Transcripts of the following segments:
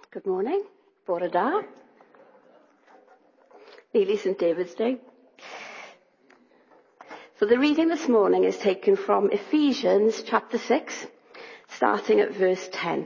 Good morning. Bore da. Nearly St. David's Day. So the reading this morning is taken from Ephesians chapter 6, starting at verse 10.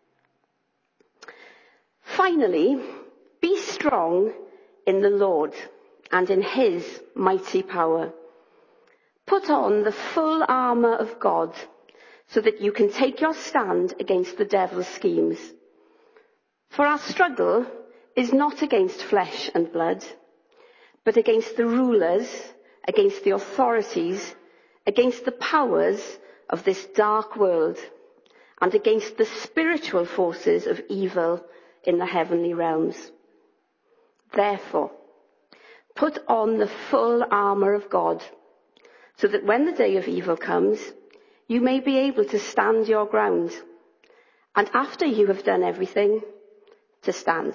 Finally, be strong in the Lord and in his mighty power. Put on the full armour of God so that you can take your stand against the devil's schemes. For our struggle is not against flesh and blood, but against the rulers, against the authorities, against the powers of this dark world, and against the spiritual forces of evil in the heavenly realms. Therefore, put on the full armour of God, so that when the day of evil comes, you may be able to stand your ground, and after you have done everything, to stand.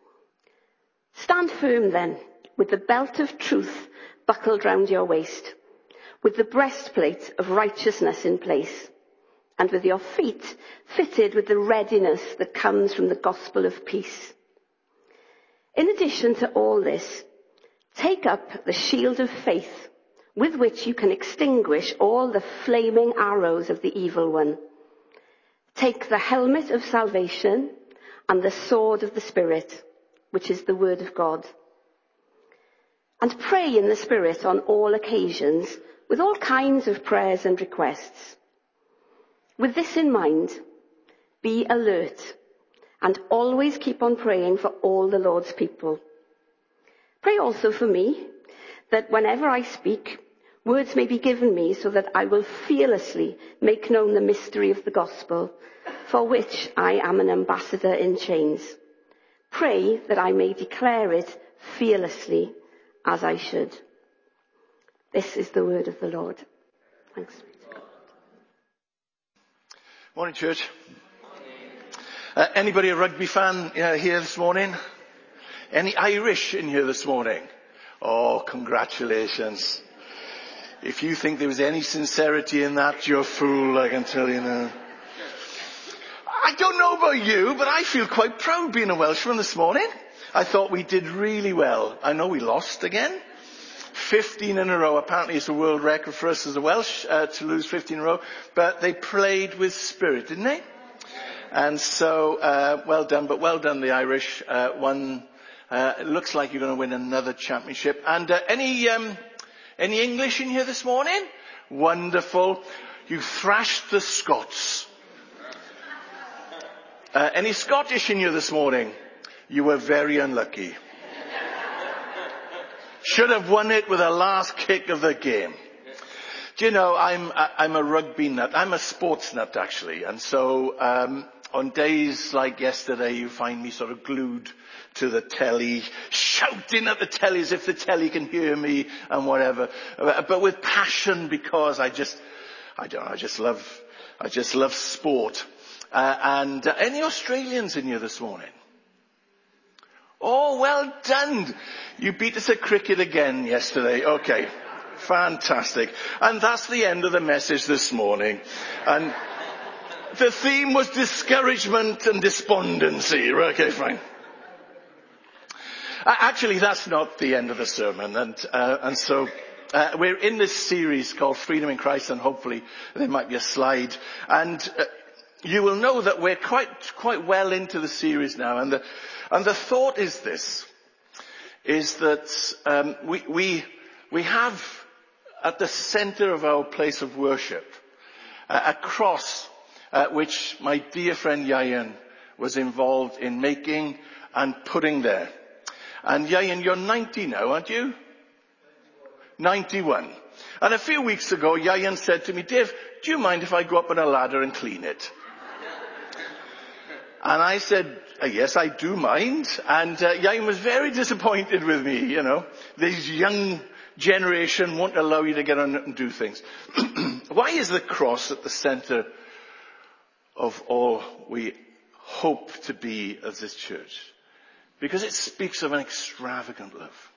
Stand firm then, with the belt of truth buckled round your waist, with the breastplate of righteousness in place, and with your feet fitted with the readiness that comes from the gospel of peace. In addition to all this, take up the shield of faith, with which you can extinguish all the flaming arrows of the evil one. Take the helmet of salvation and the sword of the Spirit, which is the word of God. And pray in the Spirit on all occasions, with all kinds of prayers and requests. With this in mind, be alert and always keep on praying for all the Lord's people. Pray also for me, that whenever I speak, words may be given me so that I will fearlessly make known the mystery of the gospel, for which I am an ambassador in chains. Pray that I may declare it fearlessly as I should. This is the word of the Lord. Thanks be to God. Morning, church. Anybody a rugby fan here this morning? Any Irish in here this morning? Oh, congratulations. If you think there was any sincerity in that, you're a fool, I can tell you now. I don't know about you, but I feel quite proud being a Welshman this morning. I thought we did really well. I know we lost again. 15 in a row. Apparently it's a world record for us as a Welsh to lose 15 in a row. But they played with spirit, didn't they? And so, well done. But well done, the Irish. It looks like you're going to win another championship. And any English in here this morning? Wonderful. You thrashed the Scots. Any Scottish in here this morning? You were very unlucky. Should have won it with the last kick of the game. Do you know, I'm a rugby nut. I'm a sports nut, actually. And so, on days like yesterday, you find me sort of glued to the telly, shouting at the telly as if the telly can hear me and whatever. But with passion, because I just love sport. And any Australians in here this morning? Oh, well done. You beat us at cricket again yesterday. Okay. Fantastic. And that's the end of the message this morning. And the theme was discouragement and despondency. Okay, fine. Actually, that's not the end of the sermon. And so, we're in this series called Freedom in Christ, and hopefully there might be a slide. And, you will know that we're quite well into the series now, and the thought is this, is that we have at the centre of our place of worship a cross which my dear friend Yayan was involved in making and putting there. And Yayan, you're 90 now, aren't you? 91. And a few weeks ago, Yayan said to me, Dave, do you mind if I go up on a ladder and clean it? And I said, yes, I do mind. And Yayan was very disappointed with me, you know. This young generation won't allow you to get on and do things. Why is the cross at the center of all we hope to be as this church? Because it speaks of an extravagant love.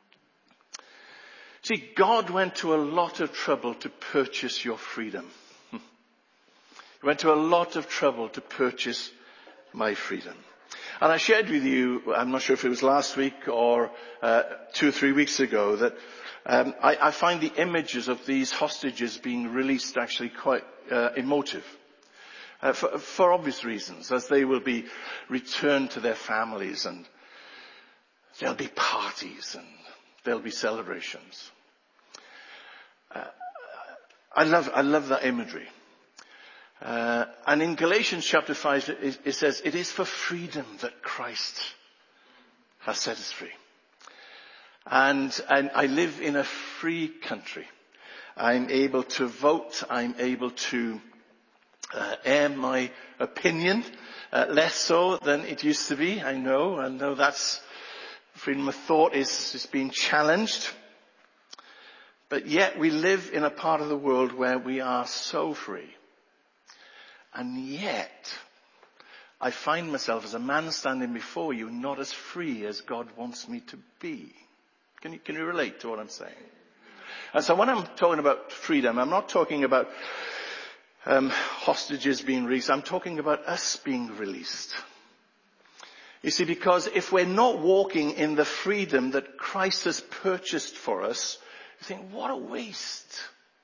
See, God went to a lot of trouble to purchase your freedom. He went to a lot of trouble to purchase my freedom. And I shared with you, I'm not sure if it was last week or 2 or 3 weeks ago, that I find the images of these hostages being released actually quite emotive. For obvious reasons, as they will be returned to their families, and there'll be parties and there'll be celebrations. I love that imagery. And in Galatians chapter 5, it says, it is for freedom that Christ has set us free. And I live in a free country. I'm able to vote. I'm able to air my opinion, less so than it used to be. I know that's freedom of thought is being challenged. But yet we live in a part of the world where we are so free. And yet, I find myself as a man standing before you not as free as God wants me to be. Can you relate to what I'm saying? And so when I'm talking about freedom, I'm not talking about hostages being released. I'm talking about us being released. You see, because if we're not walking in the freedom that Christ has purchased for us, you think, what a waste.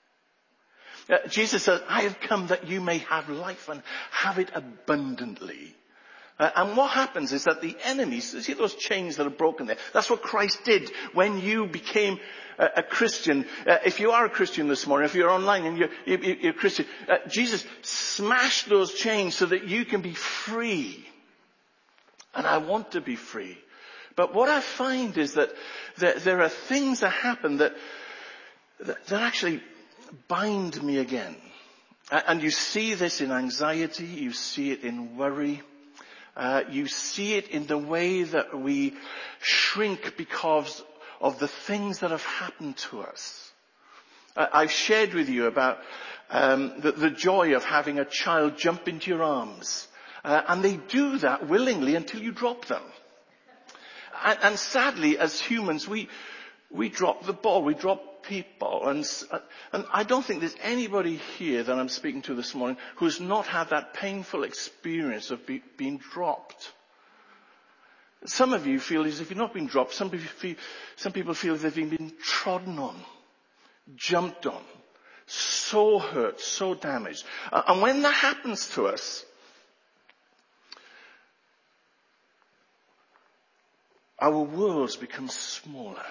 Jesus says, I have come that you may have life and have it abundantly. And what happens is that the enemies, see those chains that are broken there? That's what Christ did when you became a Christian. If you are a Christian this morning, if you're online and you're a Christian, Jesus smashed those chains so that you can be free. And I want to be free. But what I find is that there are things that happen that actually bind me again. And you see this in anxiety, you see it in worry, you see it in the way that we shrink because of the things that have happened to us. I've shared with you about the joy of having a child jump into your arms. And they do that willingly until you drop them. And sadly, as humans, we drop the ball, we drop people. And I don't think there's anybody here that I'm speaking to this morning who's not had that painful experience of being dropped. Some of you feel as if you've not been dropped. Some people feel as if they've been trodden on, jumped on, so hurt, so damaged. And when that happens to us, our worlds become smaller.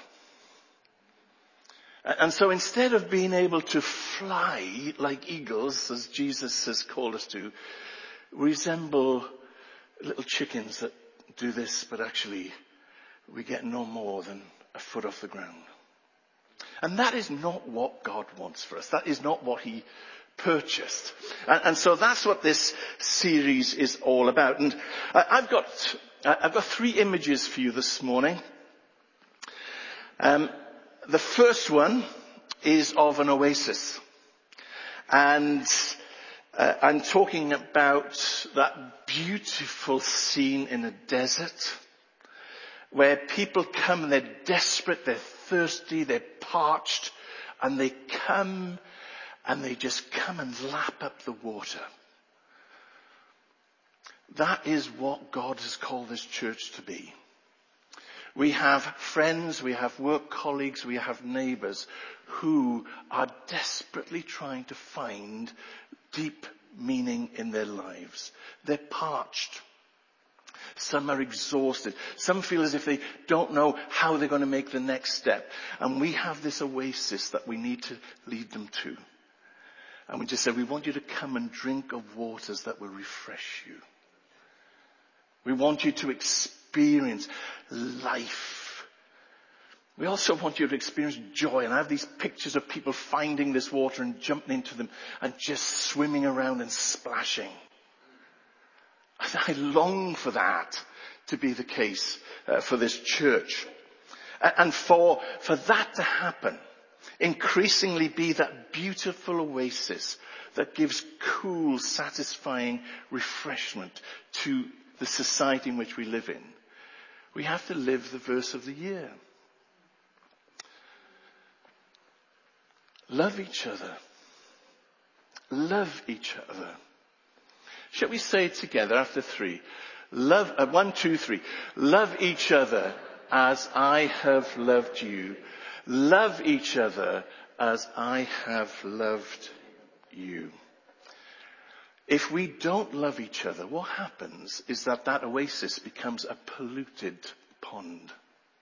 And so instead of being able to fly like eagles, as Jesus has called us to, we resemble little chickens that do this, but actually we get no more than a foot off the ground. And that is not what God wants for us. That is not what He purchased. And so that's what this series is all about. And I've got 3 images for you this morning. The first one is of an oasis. And I'm talking about that beautiful scene in a desert where people come and they're desperate, they're thirsty, they're parched, and they come and they just come and lap up the water. That is what God has called this church to be. We have friends, we have work colleagues, we have neighbours who are desperately trying to find deep meaning in their lives. They're parched. Some are exhausted. Some feel as if they don't know how they're going to make the next step. And we have this oasis that we need to lead them to. And we just say, we want you to come and drink of waters that will refresh you. We want you to experience life. We also want you to experience joy. And I have these pictures of people finding this water and jumping into them and just swimming around and splashing. I long for that to be the case for this church. And for that to happen, increasingly be that beautiful oasis that gives cool, satisfying refreshment to the society in which we live in. We have to live the verse of the year. Love each other. Love each other. Shall we say it together after 3? Love, 1, 2, 3. Love each other as I have loved you. Love each other as I have loved you. If we don't love each other, what happens is that oasis becomes a polluted pond.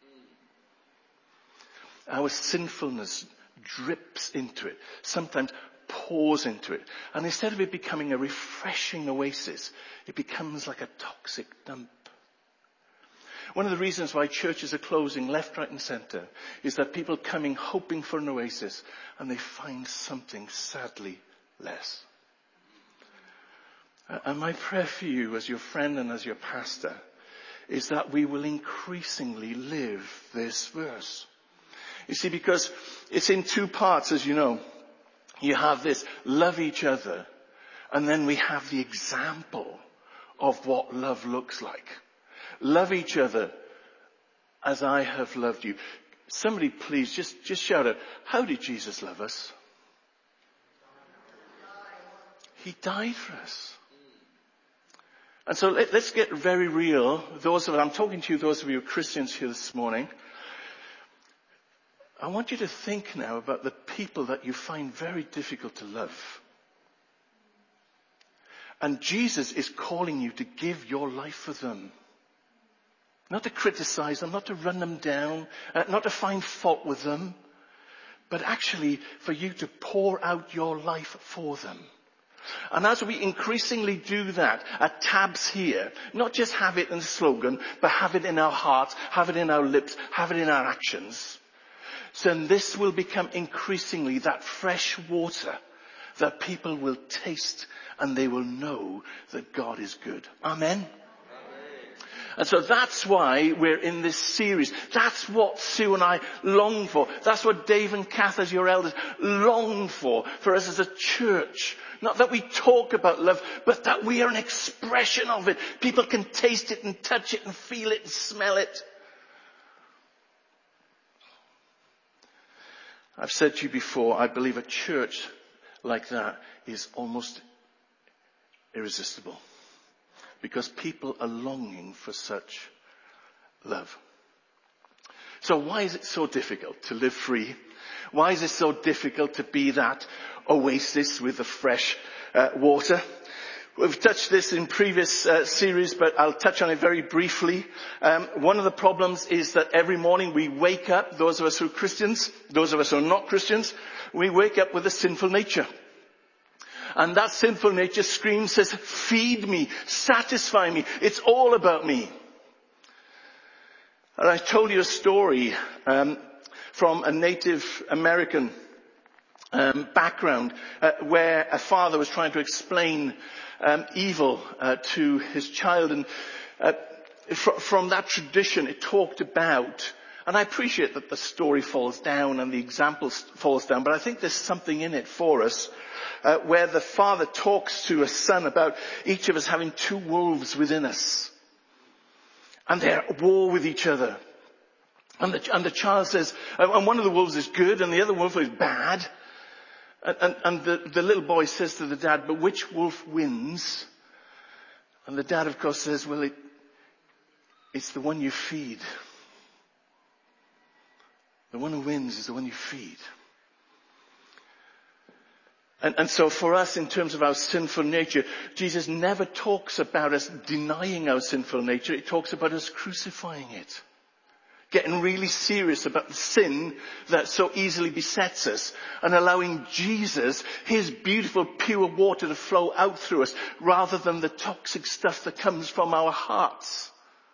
Our sinfulness drips into it, sometimes pours into it. And instead of it becoming a refreshing oasis, it becomes like a toxic dump. One of the reasons why churches are closing left, right and centre is that people coming hoping for an oasis and they find something sadly less. And my prayer for you as your friend and as your pastor is that we will increasingly live this verse. You see, because it's in two parts, as you know. You have this, love each other, and then we have the example of what love looks like. Love each other as I have loved you. Somebody please just shout out, how did Jesus love us? He died for us. And so let's get very real. I'm talking to you, those of you who are Christians here this morning. I want you to think now about the people that you find very difficult to love. And Jesus is calling you to give your life for them. Not to criticize them, not to run them down, not to find fault with them, but actually for you to pour out your life for them. And as we increasingly do that at Tabs here, not just have it in a slogan, but have it in our hearts, have it in our lips, have it in our actions, then this will become increasingly that fresh water that people will taste and they will know that God is good. Amen? And so that's why we're in this series. That's what Sue and I long for. That's what Dave and Kath as your elders long for us as a church. Not that we talk about love, but that we are an expression of it. People can taste it and touch it and feel it and smell it. I've said to you before, I believe a church like that is almost irresistible. Because people are longing for such love. So why is it so difficult to live free? Why is it so difficult to be that oasis with the fresh water? We've touched this in previous series, but I'll touch on it very briefly. One of the problems is that every morning we wake up, those of us who are Christians, those of us who are not Christians, we wake up with a sinful nature. And that sinful nature screams, says, feed me, satisfy me. It's all about me. And I told you a story from a Native American background where a father was trying to explain evil to his child. And from that tradition, it talked about, and I appreciate that the story falls down and the example falls down, but I think there's something in it for us. Where the father talks to a son about each of us having two wolves within us. And they're at war with each other. And the child says, and one of the wolves is good and the other wolf is bad. And the little boy says to the dad, but which wolf wins? And the dad, of course, says, well, it's the one you feed. The one who wins is the one you feed. And so for us, in terms of our sinful nature, Jesus never talks about us denying our sinful nature. He talks about us crucifying it. Getting really serious about the sin that so easily besets us and allowing Jesus, his beautiful pure water to flow out through us rather than the toxic stuff that comes from our hearts.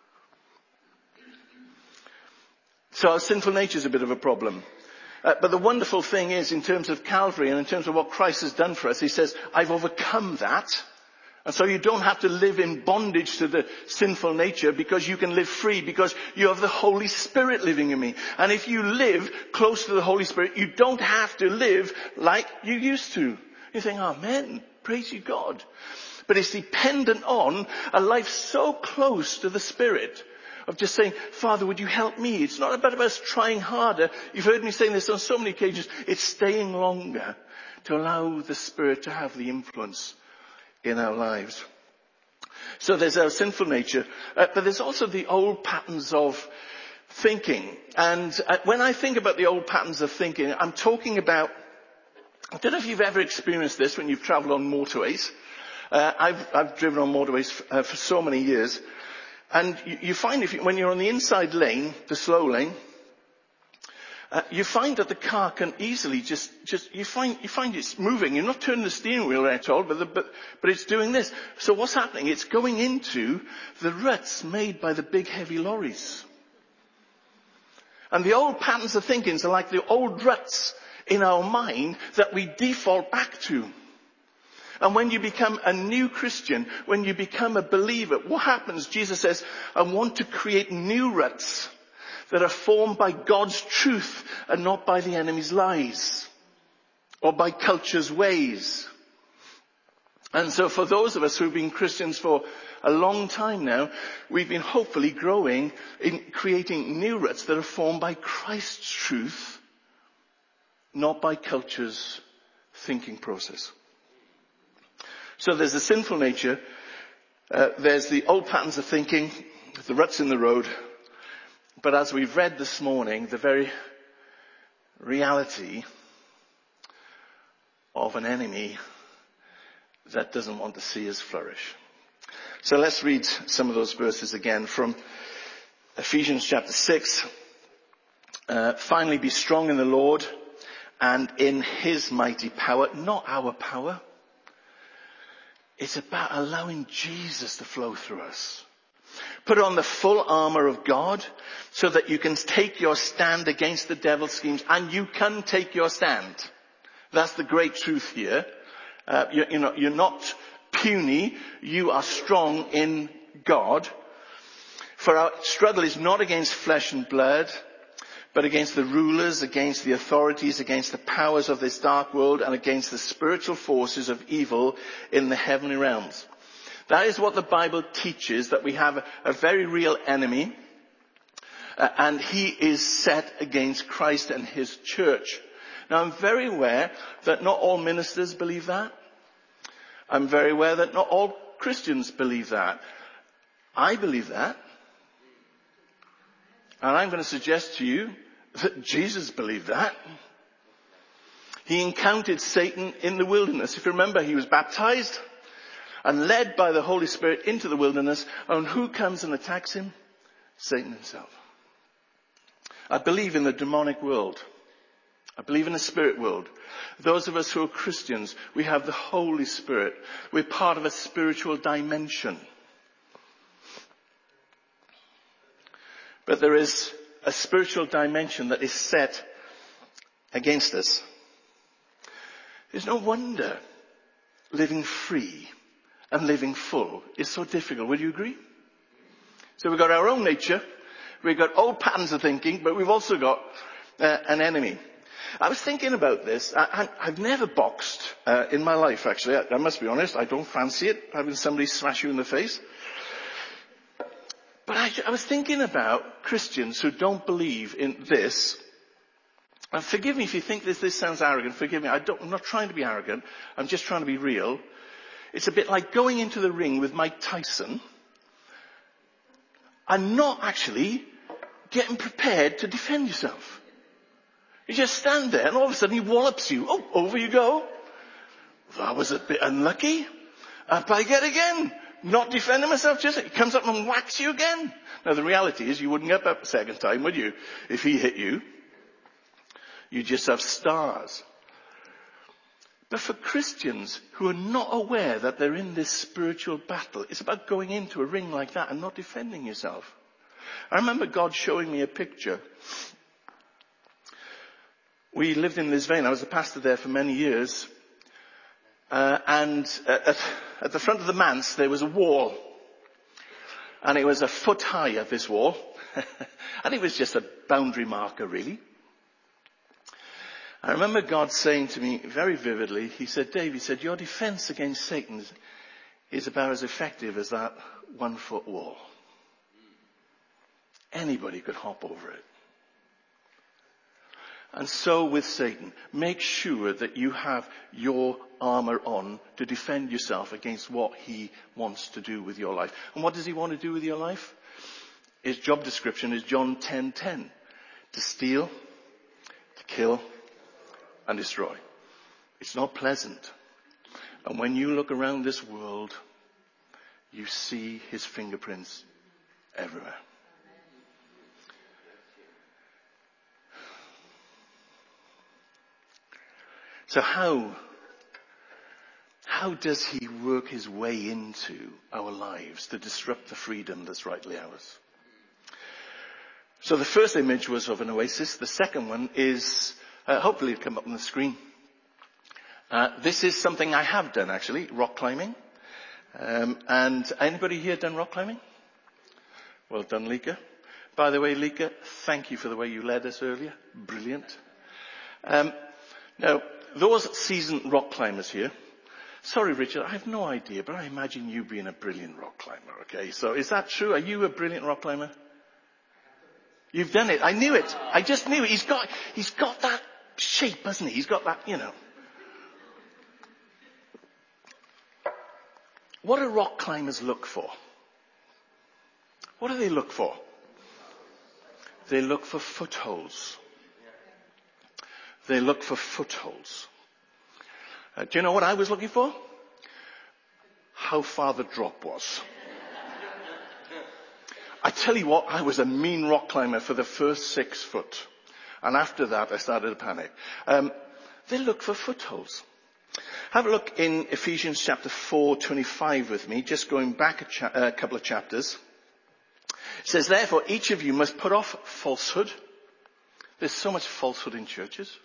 So our sinful nature is a bit of a problem. But the wonderful thing is, in terms of Calvary and in terms of what Christ has done for us, he says, I've overcome that. And so you don't have to live in bondage to the sinful nature because you can live free because you have the Holy Spirit living in me. And if you live close to the Holy Spirit, you don't have to live like you used to. You think, amen, praise you God. But it's dependent on a life so close to the Spirit. Of just saying, Father, would you help me? It's not about us trying harder. You've heard me saying this on so many occasions. It's staying longer to allow the Spirit to have the influence in our lives. So there's our sinful nature, but there's also the old patterns of thinking. And when I think about the old patterns of thinking, I'm talking about, I don't know if you've ever experienced this when you've traveled on motorways. I've driven on motorways for so many years. And you find when you're on the inside lane, the slow lane, you find that the car can easily you find it's moving. You're not turning the steering wheel at all, but it's doing this. So what's happening? It's going into the ruts made by the big heavy lorries. And the old patterns of thinking are like the old ruts in our mind that we default back to. And when you become a new Christian, when you become a believer, what happens? Jesus says, I want to create new ruts that are formed by God's truth and not by the enemy's lies or by culture's ways. And so for those of us who've been Christians for a long time now, we've been hopefully growing in creating new ruts that are formed by Christ's truth, not by culture's thinking process. So there's the sinful nature, there's the old patterns of thinking, the ruts in the road, but as we've read this morning, the very reality of an enemy that doesn't want to see us flourish. So let's read some of those verses again from Ephesians chapter 6. Finally be strong in the Lord and in his mighty power, not our power. It's about allowing Jesus to flow through us. Put on the full armor of God so that you can take your stand against the devil's schemes. And you can take your stand. That's the great truth here. You're not puny. You are strong in God. For our struggle is not against flesh and blood, but against the rulers, against the authorities, against the powers of this dark world, and against the spiritual forces of evil in the heavenly realms. That is what the Bible teaches, that we have a very real enemy, and he is set against Christ and his church. Now I'm very aware that not all ministers believe that. I'm very aware that not all Christians believe that. I believe that. And I'm going to suggest to you that Jesus believed that. He encountered Satan in the wilderness. If you remember, he was baptized and led by the Holy Spirit into the wilderness. And who comes and attacks him? Satan himself. I believe in the demonic world. I believe in the spirit world. Those of us who are Christians, we have the Holy Spirit. We're part of a spiritual dimension. But there is a spiritual dimension that is set against us. There's no wonder living free and living full is so difficult. Would you agree? So we've got our own nature, we've got old patterns of thinking, but we've also got an enemy. I was thinking about this. I've never boxed in my life, actually. I must be honest, I don't fancy it, having somebody smash you in the face. But I was thinking about Christians who don't believe in this. And forgive me if you think this sounds arrogant. Forgive me. I'm not trying to be arrogant. I'm just trying to be real. It's a bit like going into the ring with Mike Tyson and not actually getting prepared to defend yourself. You just stand there and all of a sudden he wallops you. Oh, over you go. That was a bit unlucky. Up I get again. Not defending myself, just he comes up and whacks you again. Now the reality is you wouldn't get up a second time, would you? If he hit you. You just have stars. But for Christians who are not aware that they're in this spiritual battle, it's about going into a ring like that and not defending yourself. I remember God showing me a picture. We lived in Lisvane. I was a pastor there for many years. And at the front of the manse, there was a wall. And it was a foot high of this wall. And it was just a boundary marker, really. I remember God saying to me very vividly, he said, Dave, he said, your defense against Satan is about as effective as that 1 foot wall. Anybody could hop over it. And so with Satan, make sure that you have your armor on to defend yourself against what he wants to do with your life. And what does he want to do with your life? His job description is John 10:10. To steal, to kill, and destroy. It's not pleasant. And when you look around this world, you see his fingerprints everywhere. So how does he work his way into our lives to disrupt the freedom that's rightly ours? So the first image was of an oasis. The second one is, hopefully it'll come up on the screen. This is something I have done actually, rock climbing. And anybody here done rock climbing? Well done, Lika. By the way, Lika, thank you for the way you led us earlier. Brilliant. Now, those seasoned rock climbers here, sorry Richard, I have no idea, but I imagine you being a brilliant rock climber, okay? So is that true? Are you a brilliant rock climber? You've done it. I knew it. I just knew it. He's got that shape, hasn't he? He's got that, What do rock climbers look for? What do they look for? They look for footholds. They look for footholds. Do you know what I was looking for? How far the drop was. I tell you what, I was a mean rock climber for the first 6 foot. And after that, I started to panic. They look for footholds. Have a look in Ephesians chapter 4:25 with me, just going back a couple of chapters. It says, therefore, each of you must put off falsehood. There's so much falsehood in churches.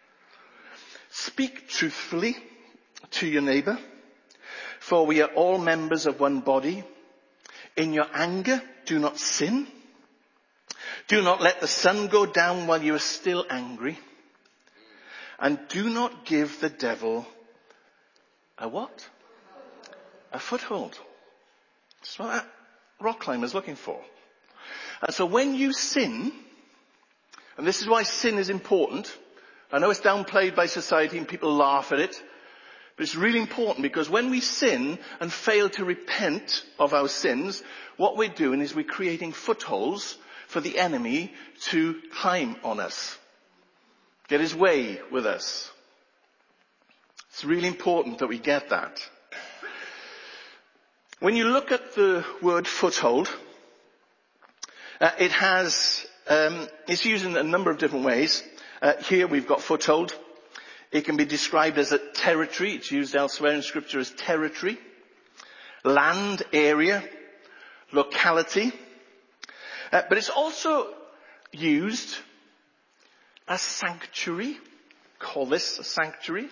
Speak truthfully to your neighbor, for we are all members of one body. In your anger, do not sin. Do not let the sun go down while you are still angry. And do not give the devil a what? A foothold. That's what that rock climber is looking for. And so when you sin, and this is why sin is important. I know it's downplayed by society and people laugh at it. But it's really important because when we sin and fail to repent of our sins, what we're doing is we're creating footholds for the enemy to climb on us. Get his way with us. It's really important that we get that. When you look at the word foothold, it's used in a number of different ways. Here we've got foothold. It can be described as a territory. It's used elsewhere in Scripture as territory, land, area, locality. But it's also used as sanctuary. Call this a sanctuary.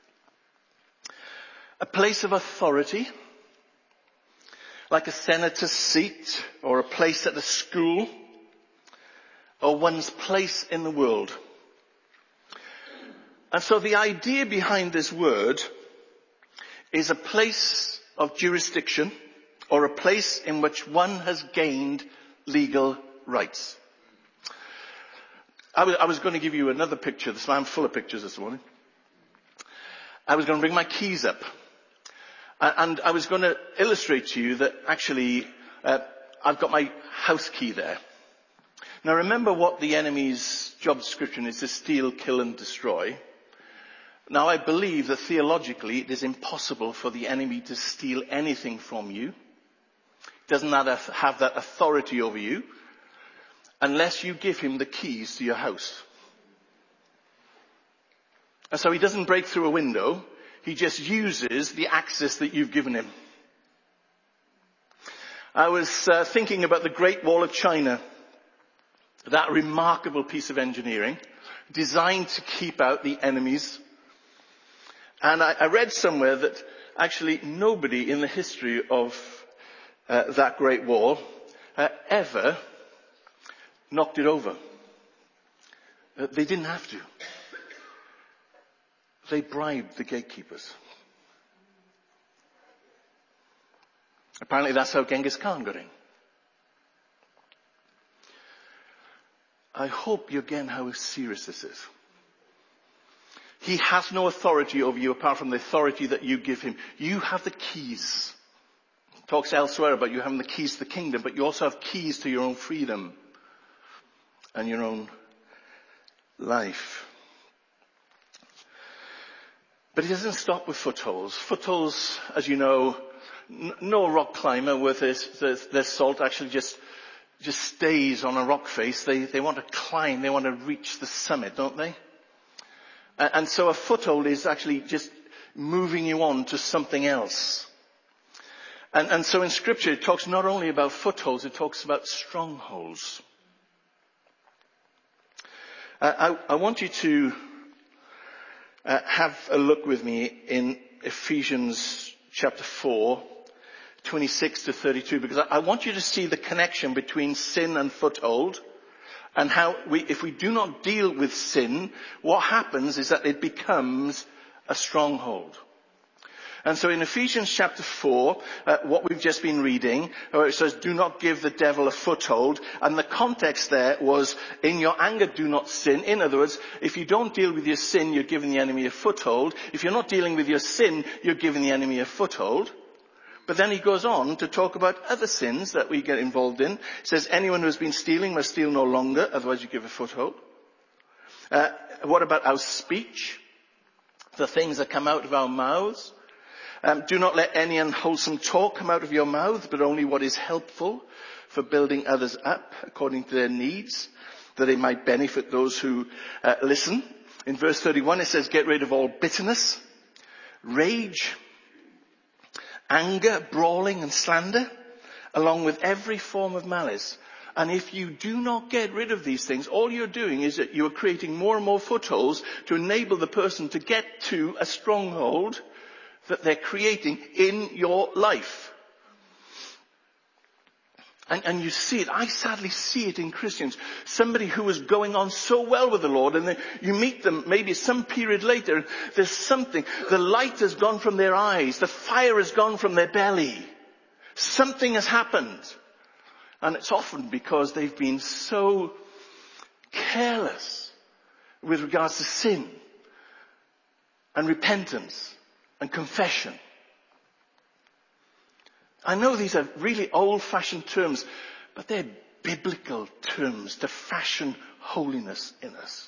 A place of authority, like a senator's seat or a place at a school or one's place in the world. And so the idea behind this word is a place of jurisdiction or a place in which one has gained legal rights. I was going to give you another picture. I'm full of pictures this morning. I was going to bring my keys up. And I was going to illustrate to you that actually I've got my house key there. Now remember what the enemy's job description is: to steal, kill and destroy. Now I believe that theologically it is impossible for the enemy to steal anything from you. He doesn't have that authority over you unless you give him the keys to your house. And so he doesn't break through a window. He just uses the access that you've given him. I was thinking about the Great Wall of China, that remarkable piece of engineering designed to keep out the enemies. And I read somewhere that actually nobody in the history of that Great Wall ever knocked it over. They didn't have to. They bribed the gatekeepers. Apparently that's how Genghis Khan got in. I hope you're getting how serious this is. He has no authority over you apart from the authority that you give him. You have the keys. It talks elsewhere about you having the keys to the kingdom, but you also have keys to your own freedom and your own life. But it doesn't stop with footholds. Footholds, as you know, no rock climber worth their salt actually just stays on a rock face. They want to climb, they want to reach the summit, don't they? And so a foothold is actually just moving you on to something else. And so in Scripture it talks not only about footholds, it talks about strongholds. I want you to have a look with me in Ephesians chapter 4, 26 to 32, because I want you to see the connection between sin and foothold, and how if we do not deal with sin, what happens is that it becomes a stronghold. And so in Ephesians chapter 4, what we've just been reading, where it says, do not give the devil a foothold, and the context there was, in your anger do not sin. In other words, if you don't deal with your sin, you're giving the enemy a foothold. If you're not dealing with your sin, you're giving the enemy a foothold. But then he goes on to talk about other sins that we get involved in. He says, anyone who has been stealing must steal no longer, otherwise you give a foothold. What about our speech? The things that come out of our mouths. Do not let any unwholesome talk come out of your mouth, but only what is helpful for building others up according to their needs, that they might benefit those who listen. In verse 31 it says, get rid of all bitterness, rage, anger, brawling and slander, along with every form of malice. And if you do not get rid of these things, all you're doing is that you're creating more and more footholds to enable the person to get to a stronghold that they're creating in your life. And you see it. I sadly see it in Christians. Somebody who is going on so well with the Lord, and then you meet them maybe some period later, there's something. The light has gone from their eyes. The fire has gone from their belly. Something has happened. And it's often because they've been so careless with regards to sin and repentance and confession. I know these are really old-fashioned terms, but they're biblical terms to fashion holiness in us.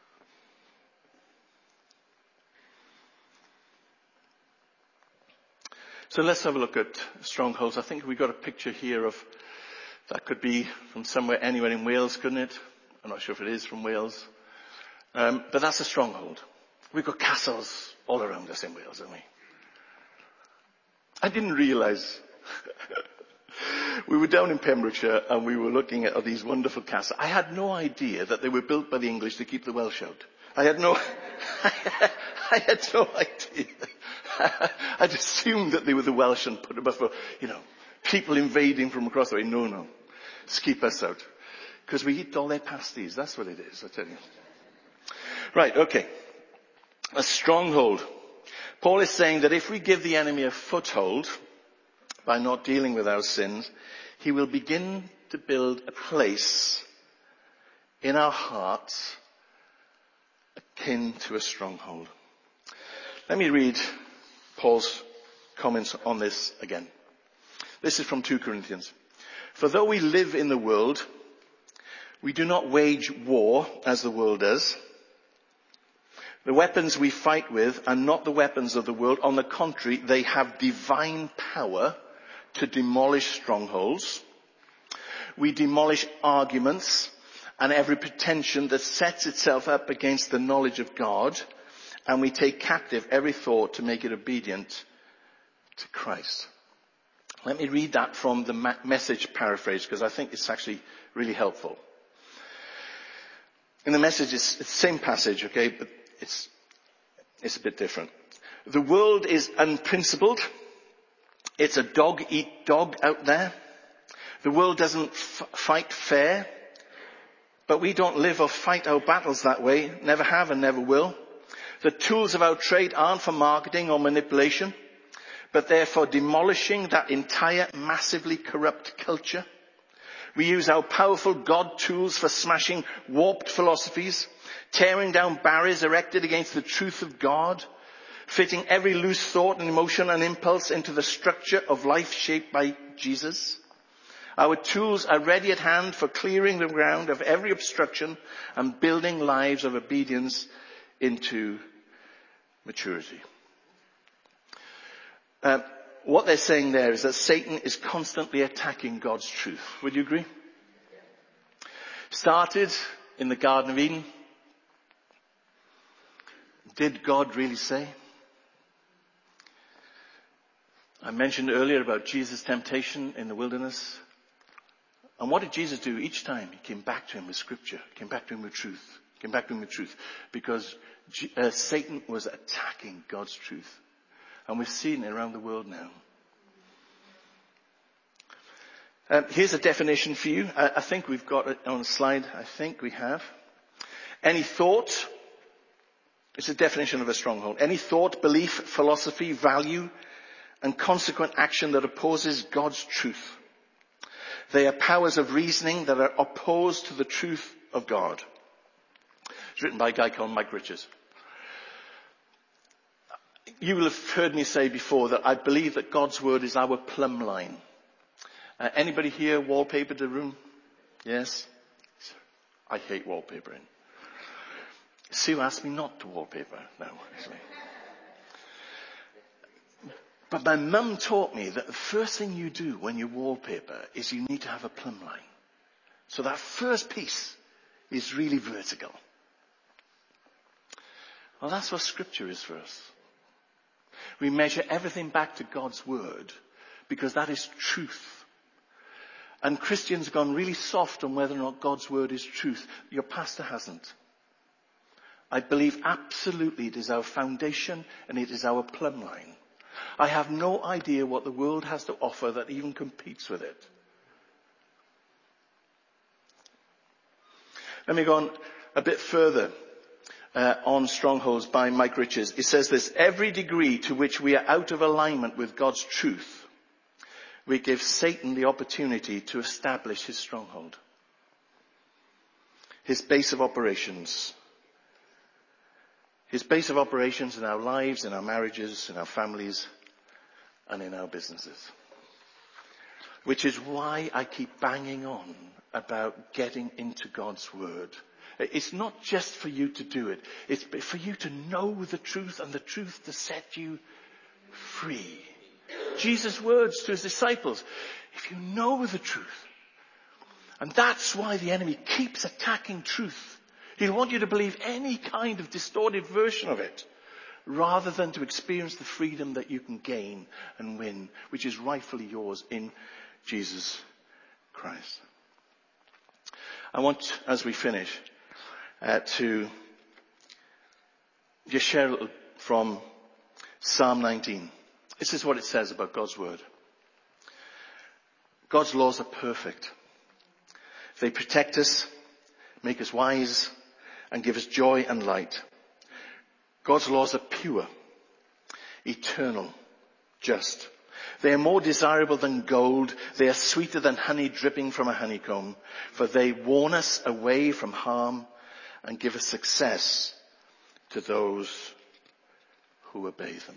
So let's have a look at strongholds. I think we've got a picture here of, that could be from somewhere, anywhere in Wales, couldn't it? I'm not sure if it is from Wales. But that's a stronghold. We've got castles all around us in Wales, haven't we? I didn't realize. We were down in Pembrokeshire and we were looking at these wonderful castles. I had no idea that they were built by the English to keep the Welsh out. I had no idea. I'd assumed that they were the Welsh and put them up for, people invading from across the way. No. It's keep us out. Because we eat all their pasties. That's what it is, I tell you. Right, okay. A stronghold. Paul is saying that if we give the enemy a foothold by not dealing with our sins, he will begin to build a place in our hearts akin to a stronghold. Let me read Paul's comments on this again. This is from 2 Corinthians. For though we live in the world, we do not wage war as the world does. The weapons we fight with are not the weapons of the world. On the contrary, they have divine power to demolish strongholds. We demolish arguments and every pretension that sets itself up against the knowledge of God, and we take captive every thought to make it obedient to Christ. Let me read that from the Message paraphrase, because I think it's actually really helpful. In the Message, it's the same passage, okay, but it's a bit different. The world is unprincipled. It's a dog-eat-dog out there. The world doesn't fight fair. But we don't live or fight our battles that way. Never have and never will. The tools of our trade aren't for marketing or manipulation, but they're for demolishing that entire massively corrupt culture. We use our powerful God tools for smashing warped philosophies, tearing down barriers erected against the truth of God, fitting every loose thought and emotion and impulse into the structure of life shaped by Jesus. Our tools are ready at hand for clearing the ground of every obstruction and building lives of obedience into maturity. What they're saying there is that Satan is constantly attacking God's truth. Would you agree? Started in the Garden of Eden. Did God really say? I mentioned earlier about Jesus' temptation in the wilderness. And what did Jesus do each time? He came back to him with scripture, came back to him with truth, came back to him with truth. Because Satan was attacking God's truth. And we've seen it around the world now. Here's a definition for you. I think we've got it on the slide. I think we have. Any thought, it's a definition of a stronghold. Any thought, belief, philosophy, value, and consequent action that opposes God's truth. They are powers of reasoning that are opposed to the truth of God. It's written by a guy called Mike Richards. You will have heard me say before that I believe that God's word is our plumb line. Anybody here wallpapered the room? Yes? I hate wallpapering. Sue asked me not to wallpaper. No, actually. But my mum taught me that the first thing you do when you wallpaper is you need to have a plumb line. So that first piece is really vertical. Well, that's what scripture is for us. We measure everything back to God's word because that is truth. And Christians have gone really soft on whether or not God's word is truth. Your pastor hasn't. I believe absolutely it is our foundation and it is our plumb line. I have no idea what the world has to offer that even competes with it. Let me go on a bit further on strongholds by Mike Richards. It says this: every degree to which we are out of alignment with God's truth, we give Satan the opportunity to establish his stronghold, his base of operations. His base of operations in our lives, in our marriages, in our families, and in our businesses. Which is why I keep banging on about getting into God's word. It's not just for you to do it. It's for you to know the truth and the truth to set you free. Jesus' words to his disciples: if you know the truth. And that's why the enemy keeps attacking truth. He'll want you to believe any kind of distorted version of it, rather than to experience the freedom that you can gain and win, which is rightfully yours in Jesus Christ. I want, as we finish, to just share a little from Psalm 19. This is what it says about God's word. God's laws are perfect. They protect us, make us wise, and give us joy and light. God's laws are pure, eternal, just. They are more desirable than gold. They are sweeter than honey dripping from a honeycomb. For they warn us away from harm and give us success to those who obey them.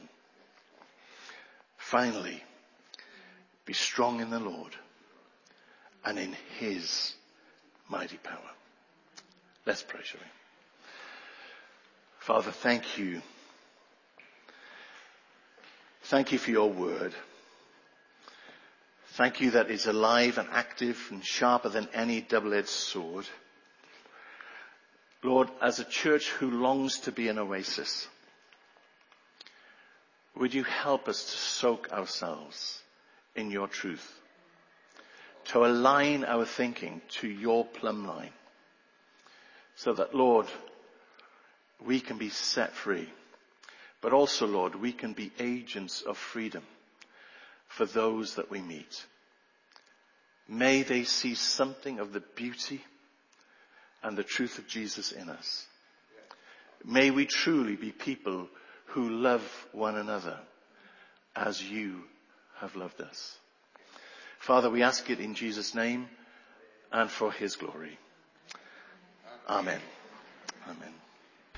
Finally, be strong in the Lord and in his mighty power. Let's pray, shall we? Father, thank you. Thank you for your word. Thank you that it's alive and active and sharper than any double-edged sword. Lord, as a church who longs to be an oasis, would you help us to soak ourselves in your truth, to align our thinking to your plumb line, so that, Lord, we can be set free. But also, Lord, we can be agents of freedom for those that we meet. May they see something of the beauty and the truth of Jesus in us. May we truly be people who love one another as you have loved us. Father, we ask it in Jesus' name and for his glory. Amen. Amen.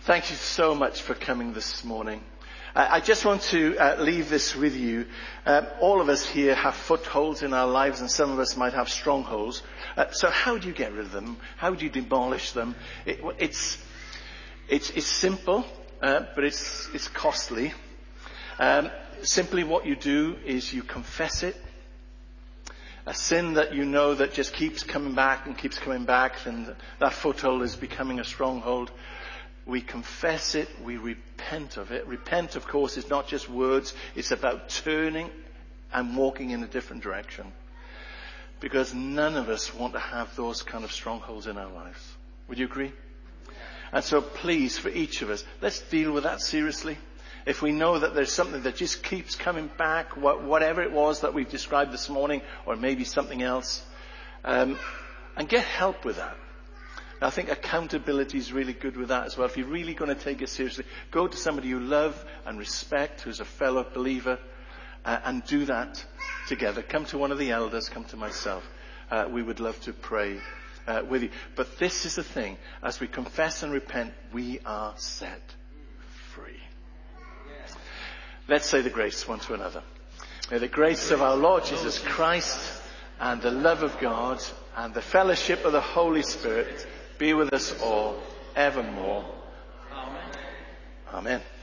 Thank you so much for coming this morning. I just want to leave this with you. All of us here have footholds in our lives, and some of us might have strongholds. So how do you get rid of them? How do you demolish them? It's simple, but it's costly. Simply what you do is you confess it. A sin that you know that just keeps coming back, and that foothold is becoming a stronghold. We confess it, we repent of it. Repent, of course, is not just words, it's about turning and walking in a different direction. Because none of us want to have those kind of strongholds in our lives. Would you agree? And so please, for each of us, let's deal with that seriously. If we know that there's something that just keeps coming back, whatever it was that we've described this morning, or maybe something else, and get help with that. I think accountability is really good with that as well. If you're really going to take it seriously, go to somebody you love and respect, who's a fellow believer, and do that together. Come to one of the elders, come to myself. We would love to pray with you. But this is the thing. As we confess and repent, we are set free. Let's say the grace one to another. May the grace of our Lord Jesus Christ and the love of God and the fellowship of the Holy Spirit be with us all evermore. Amen. Amen.